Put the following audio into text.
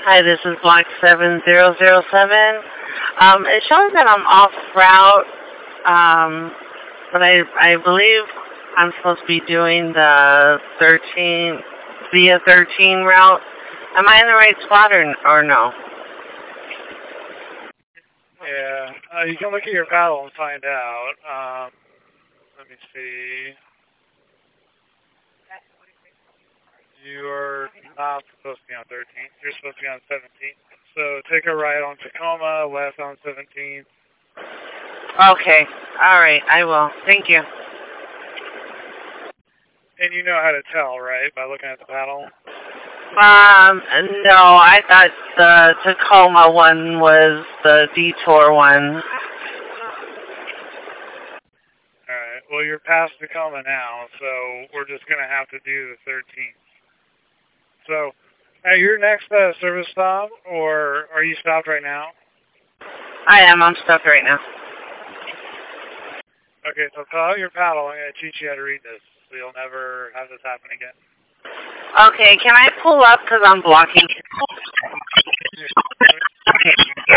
Hi, this is Block 7007. It shows that I'm off route, but I believe I'm supposed to be doing the 13 route. Am I in the right spot or no? Yeah, you can look at your paddle and find out. Let me see. You are not supposed to be on 13th. You're supposed to be on 17th. So take a right on Tacoma, left on 17th. Okay. All right. I will. Thank you. And you know how to tell, right, by looking at the paddle? No, I thought the Tacoma one was the detour one. Alright, well, you're past Tacoma now, so we're just going to have to do the 13th. So, at your next service stop, or are you stopped right now? I am. I'm stuck right now. Okay, so fill out your paddle. I'm going to teach you how to read this, so you'll never have this happen again. Okay, can I pull up because I'm blocking? Okay.